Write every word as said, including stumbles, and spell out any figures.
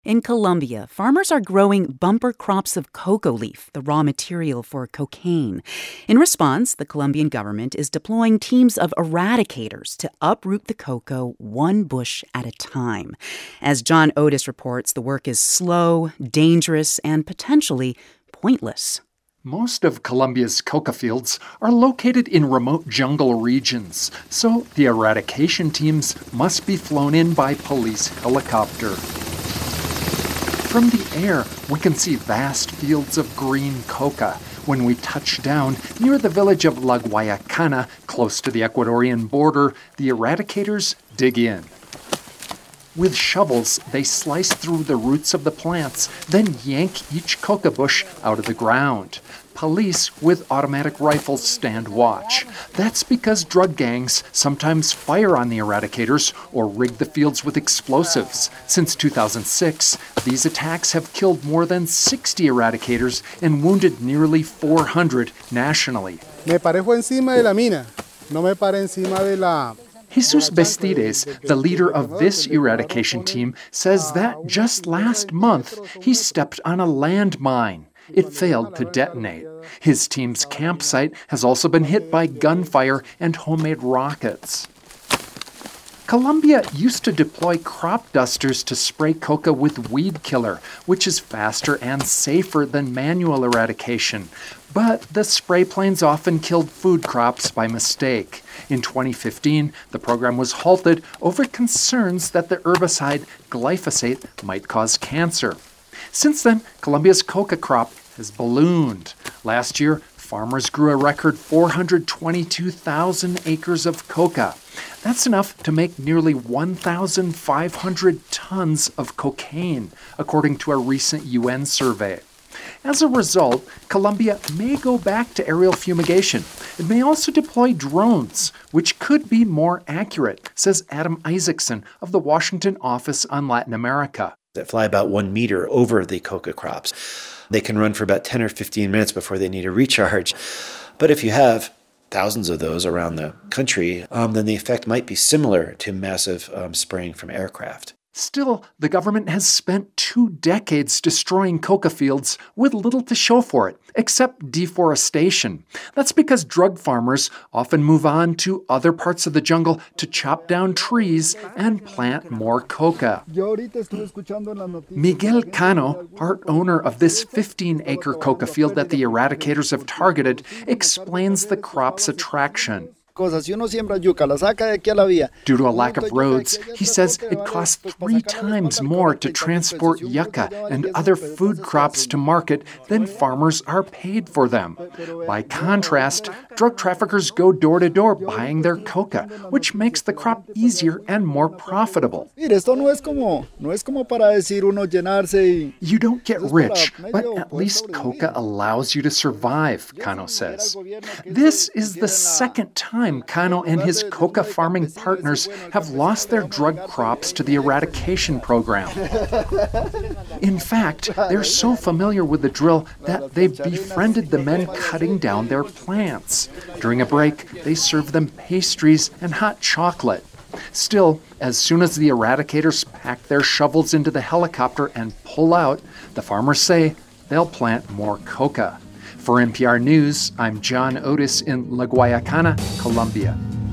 In Colombia, farmers are growing bumper crops of cocoa leaf, the raw material for cocaine. In response, the Colombian government is deploying teams of eradicators to uproot the cocoa one bush at a time. As John Otis reports, the work is slow, dangerous, and potentially pointless. Most of Colombia's coca fields are located in remote jungle regions, so the eradication teams must be flown in by police helicopter. From the air, we can see vast fields of green coca. When we touch down near the village of La Guayacana, close to the Ecuadorian border, the eradicators dig in. With shovels, they slice through the roots of the plants, then yank each coca bush out of the ground. Police with automatic rifles stand watch. That's because drug gangs sometimes fire on the eradicators or rig the fields with explosives. Since two thousand six, these attacks have killed more than sixty eradicators and wounded nearly four hundred nationally. Me parejo encima de la mina, no me pare encima de la... Jesus Bestides, the leader of this eradication team, says that just last month he stepped on a landmine. It failed to detonate. His team's campsite has also been hit by gunfire and homemade rockets. Colombia used to deploy crop dusters to spray coca with weed killer, which is faster and safer than manual eradication. But the spray planes often killed food crops by mistake. In twenty fifteen, the program was halted over concerns that the herbicide glyphosate might cause cancer. Since then, Colombia's coca crop has ballooned. Last year, farmers grew a record four hundred twenty-two thousand acres of coca. That's enough to make nearly one thousand five hundred tons of cocaine, according to a recent U N survey. As a result, Colombia may go back to aerial fumigation. It may also deploy drones, which could be more accurate, says Adam Isaacson of the Washington Office on Latin America. That fly about one meter over the coca crops. They can run for about ten or fifteen minutes before they need a recharge. But if you have thousands of those around the country, um, then the effect might be similar to massive um, spraying from aircraft. Still, the government has spent two decades destroying coca fields with little to show for it, except deforestation. That's because drug farmers often move on to other parts of the jungle to chop down trees and plant more coca. Miguel Cano, part owner of this fifteen-acre coca field that the eradicators have targeted, explains the crop's attraction. Due to a lack of roads, he says it costs three times more to transport yucca and other food crops to market than farmers are paid for them. By contrast, drug traffickers go door to door buying their coca, which makes the crop easier and more profitable. You don't get rich, but at least coca allows you to survive, Cano says. This is the second time Cano and his coca farming partners have lost their drug crops to the eradication program. In fact, they're so familiar with the drill that they've befriended the men cutting down their plants. During a break, they serve them pastries and hot chocolate. Still, as soon as the eradicators pack their shovels into the helicopter and pull out, the farmers say they'll plant more coca. For N P R News, I'm John Otis in La Guayacana, Colombia.